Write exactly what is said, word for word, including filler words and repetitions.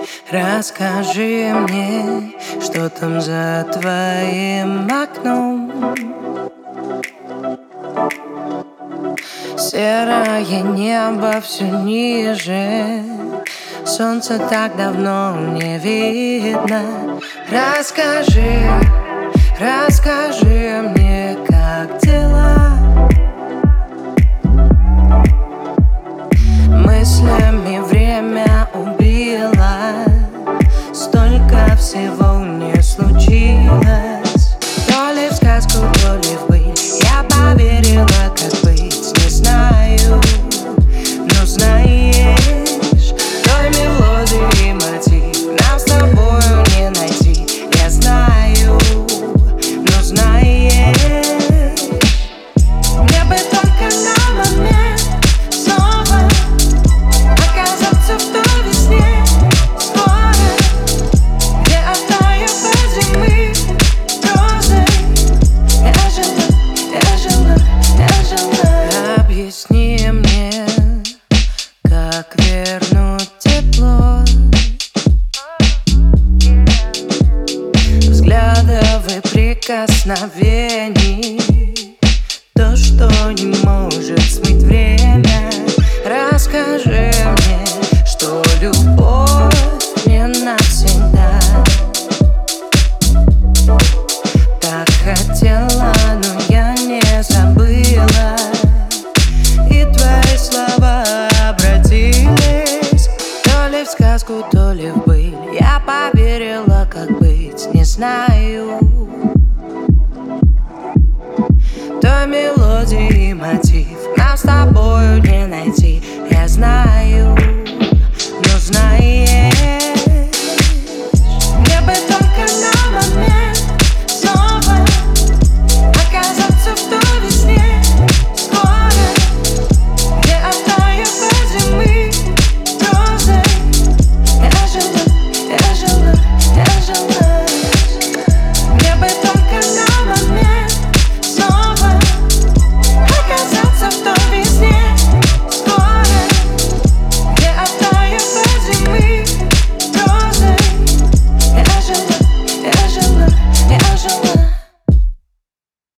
Расскажи мне, что там за твоим окном. Серое небо все ниже, солнца так давно не видно. Расскажи, расскажи мне, как дела. Мыслями время убило, столько всего не случилось. То ли в сказку, то ли в быль я поверила, как быть, не знаю. Но знаешь, той мелодии мотив нам с тобою не найти. Я знаю, но знаешь, мне бы только на момент снова оказаться в той весне скоро, где оттают до зимы розы. Я жила, я жила, я жила. Объясни мне, как вернуть тепло взглядов и прикосновений, то, что не может смыть время. Расскажи мне, что любовь не навсегда. Так хотела, но я не забыла, и твои слова обратились то ли в сказку, то ли в быль. Я поверила, как быть, не знаю. Той мелодии мотив нам с тобою не найти. Я знаю.